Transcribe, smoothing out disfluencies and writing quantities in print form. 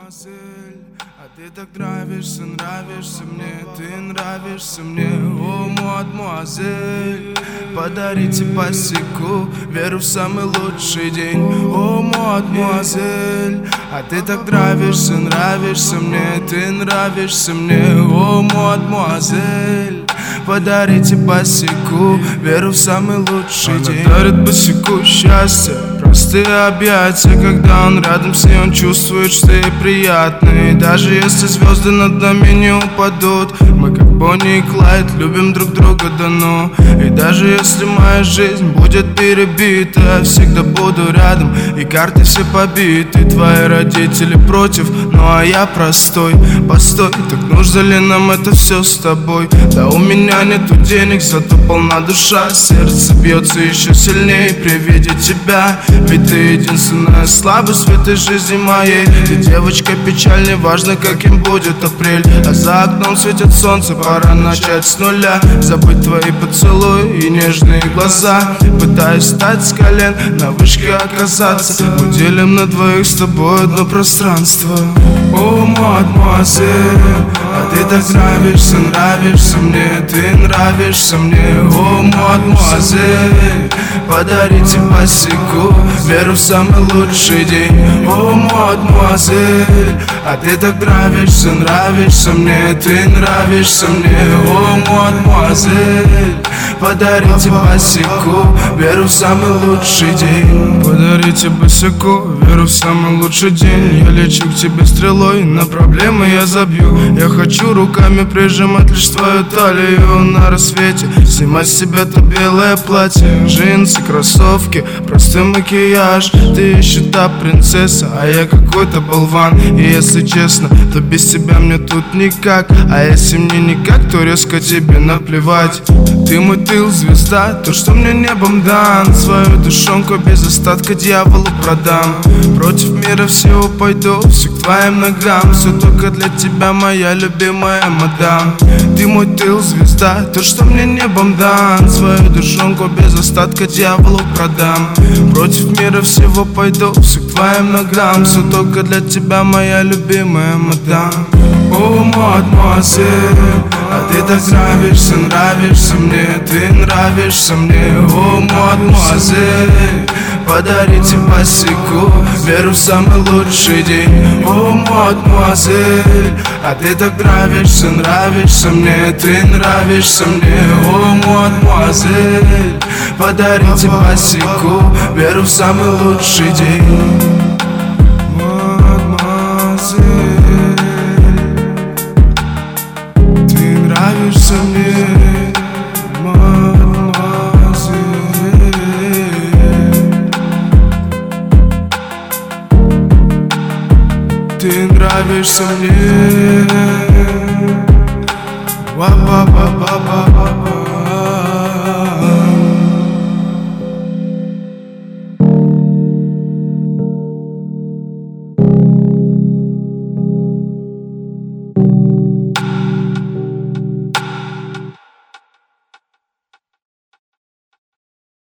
мадемуазель, а ты так нравишься, нравишься мне, ты нравишься мне. О, мадемуазель, подарите посеку, веру в самый лучший день. О, мадемуазель, а ты так нравишься, нравишься мне, ты нравишься мне. О, мадемуазель, подарите посеку, веру в самый лучший день. Она дарит босику счастье, простые объятия. Когда он рядом с ней, он чувствует, что ей приятно. И даже если звезды над нами не упадут, мы как Бонни и Клайд любим друг друга до ну. И даже если моя жизнь будет перебита, я всегда буду рядом, и карты все побиты. Твои родители против, ну а я простой. Постой, так нужно ли нам это все с тобой? Да у меня нету денег, зато полна душа. Сердце бьется еще сильнее при виде тебя, ведь ты единственная слабость в этой жизни моей. Ты девочка печаль, не важно каким будет апрель, а за окном светит солнце, пора начать с нуля. Забыть твои поцелуи и нежные глаза, пытаюсь встать с колен, на вышке оказаться. Мы делим на двоих с тобой одно пространство. О, мадемуазель, а ты так нравишься, нравишься мне, ты нравишься мне. О, мадемуазель, подарите посеку, веру в самый лучший день. О, мадемуазель, а ты так нравишься, нравишься мне, ты нравишься мне. О, мадемуазель, подарите посеку, веру в самый лучший день. Подарите босику, веру в самый лучший день. Я лечу к тебе стрелой, на проблемы я забью. Я хочу руками прижимать лишь твою талию на рассвете, снимать с себя то белое платье, джинсы, кроссовки, простой макияж. Ты еще та принцесса, а я какой-то болван. И если честно, то без тебя мне тут никак. А если мне никак, то резко тебе наплевать. Ты мой тыл, звезда, то, что мне небом дан. Свою душонку без остатка дьяволу продам. Против мира всего пойду, все к твоим ногам. Все только для тебя, моя любимая мадам. Ты мой тыл, звезда, то, что мне небом дан. Свою душонку без остатка дьяволу продам. Против мира всего пойду, все к твоим ногам. Все только для тебя, моя любимая мадам. О, мадемуазель, а ты так нравишься, нравишься мне, ты нравишься мне. О, мадемуазель, подарите посеку, веру в самый лучший день. О, мадемуазель, а ты так нравишься, нравишься мне, ты нравишься мне. О, мадемуазель, подарите посеку, веру в самый лучший день. Мадемуазель, ты нравишься мне, мадемуазель. Ты нравишься мне. Ва-ба-ба-ба-ба.